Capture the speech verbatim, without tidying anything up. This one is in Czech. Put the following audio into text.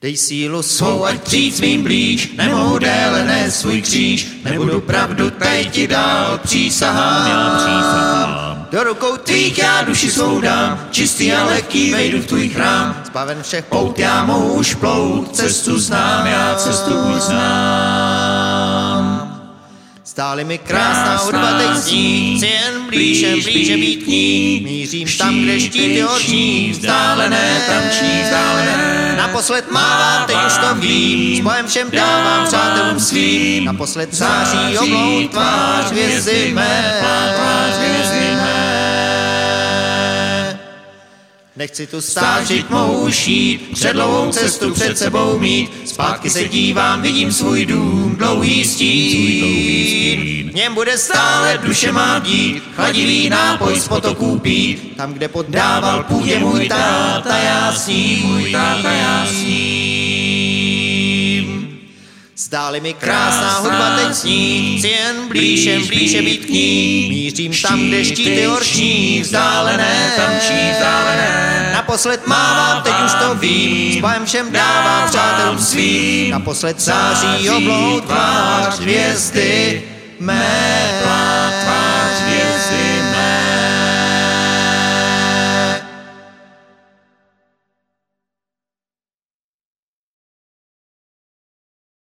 Dej sílu svou, ať přijít svým blíž, nemohu déle nést svůj kříž, nebudu pravdu teď ti dál, přísahám, já přísahám. Do rukou tvých já duši svou dám, čistý a lehký vejdu v tvůj chrám, zbaven všech pout já mohu už plout, cestu znám, já cestu už znám. Stále mi krásná hudba teď zní, chci jen blíže, blíže být k ní, mířím tam, kde štíty horší, vzdálené, tamčí, vzdálené. Naposled mávám, teď už to vím, s bojem všem dávám přátelům svým, naposled září obloud tvář hvězdy mé, tvář hvězdy mé. Nechci tu stát, žít mohu šít, předlouhou cestu před sebou mít, zpátky se dívám, vidím svůj dům, dlouhý stín. V něm bude stále duše má dít, chladivý nápoj z potoků pít, tam, kde poddával půdě můj táta, já s ním, můj táta, já s ním. Zdáli mi krásná hudba teď zní, chci jen blíže, blíže být k ní, mířím tam, kde štíty horší, vzdálené, tamčí, vzdálené. Naposled mávám, teď už to vím, s bojem všem dávám přátelům svým, naposled září obloud tvář hvězdy mé.